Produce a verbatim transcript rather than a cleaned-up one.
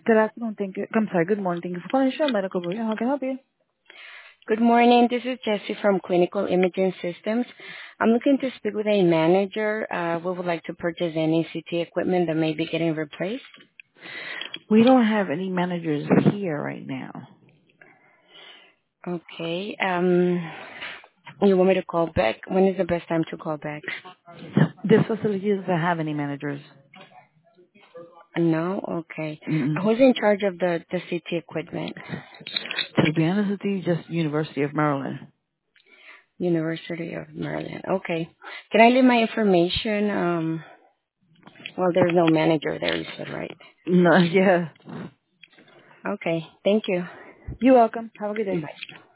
Good afternoon. Thank you. I'm sorry. Good morning. Thank you for calling Show Medical Bureau. How can I help you? Good morning. This is Jessie from Clinical Imaging Systems. I'm looking to speak with a manager. Uh, we would like to purchase any C T equipment that may be getting replaced. We don't have any managers here right now. Okay. Um, you want me to call back? When is the best time to call back? This facility doesn't have any managers. No? Okay. Mm-mm. Who's in charge of the, the C T equipment? To be honest with you, just University of Maryland. University of Maryland. Okay. Can I leave my information? Um, well, there's no manager there, you said, right? No, yeah. Okay. Thank you. You're welcome. Have a good day. Bye.